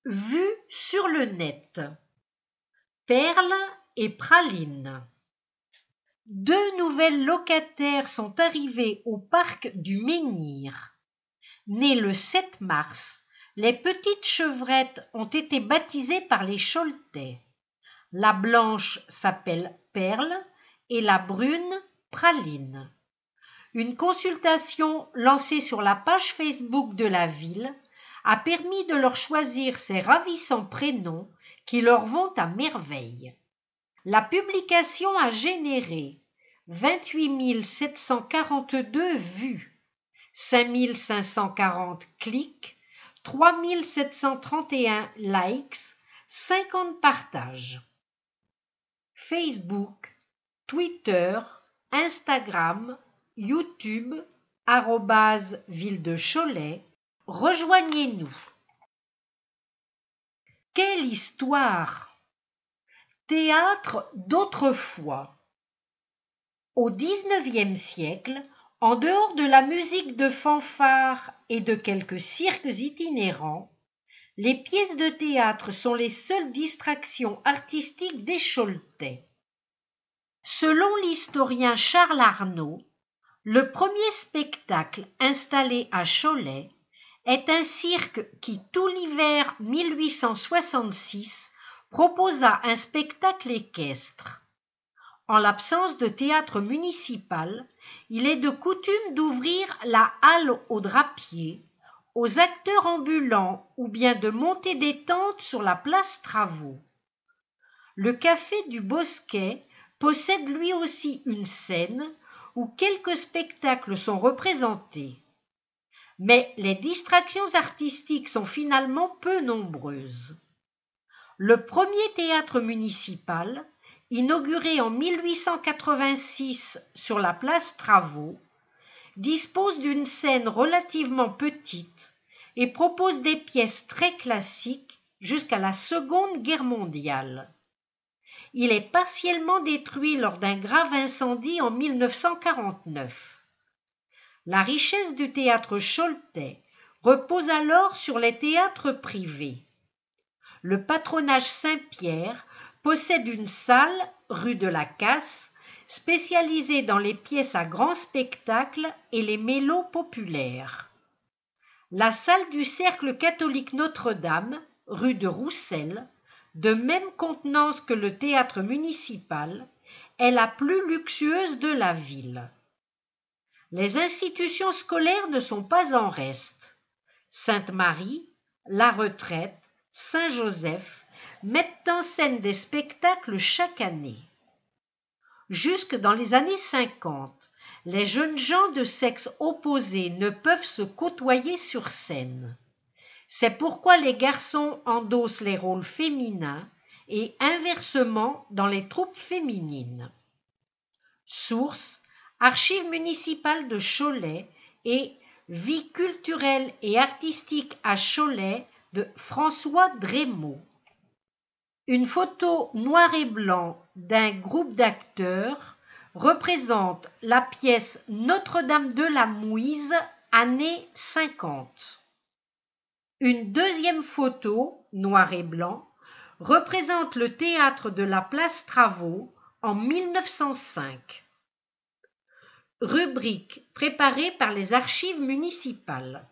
Vue sur le net. Perles et pralines. Deux nouvelles locataires sont arrivées au parc du Menhir. Nées le 7 mars, les petites chevrettes ont été baptisées par les Choletais. La blanche s'appelle Perle et la brune Praline. Une consultation lancée sur la page Facebook de la ville a permis de leur choisir ces ravissants prénoms qui leur vont à merveille. La publication a généré 28 742 vues, 5 540 clics, 3 731 likes, 50 partages. Facebook, Twitter, Instagram, YouTube, @Ville de Cholet, rejoignez-nous. Quelle histoire! Théâtre d'autrefois. Au XIXe siècle, en dehors de la musique de fanfare et de quelques cirques itinérants, les pièces de théâtre sont les seules distractions artistiques des Choletais. Selon l'historien Charles Arnaud, le premier spectacle installé à Cholet est un cirque qui, tout l'hiver 1866, proposa un spectacle équestre. En l'absence de théâtre municipal, il est de coutume d'ouvrir la halle aux drapiers, aux acteurs ambulants ou bien de monter des tentes sur la place Travaux. Le café du Bosquet possède lui aussi une scène où quelques spectacles sont représentés. Mais les distractions artistiques sont finalement peu nombreuses. Le premier théâtre municipal, inauguré en 1886 sur la place Travaux, dispose d'une scène relativement petite et propose des pièces très classiques jusqu'à la Seconde Guerre mondiale. Il est partiellement détruit lors d'un grave incendie en 1949. La richesse du théâtre choletais repose alors sur les théâtres privés. Le patronage Saint-Pierre possède une salle, rue de la Casse, spécialisée dans les pièces à grand spectacle et les mélos populaires. La salle du Cercle catholique Notre-Dame, rue de Roussel, de même contenance que le théâtre municipal, est la plus luxueuse de la ville. Les institutions scolaires ne sont pas en reste. Sainte-Marie, La Retraite, Saint-Joseph mettent en scène des spectacles chaque année. Jusque dans les années 50, les jeunes gens de sexe opposé ne peuvent se côtoyer sur scène. C'est pourquoi les garçons endossent les rôles féminins et inversement dans les troupes féminines. Source: Archives municipales de Cholet et Vie culturelle et artistique à Cholet de François Drémaud. Une photo noir et blanc d'un groupe d'acteurs représente la pièce Notre-Dame de la Mouise, années 50. Une deuxième photo, noir et blanc, représente le théâtre de la place Travaux en 1905. Rubrique préparée par les archives municipales.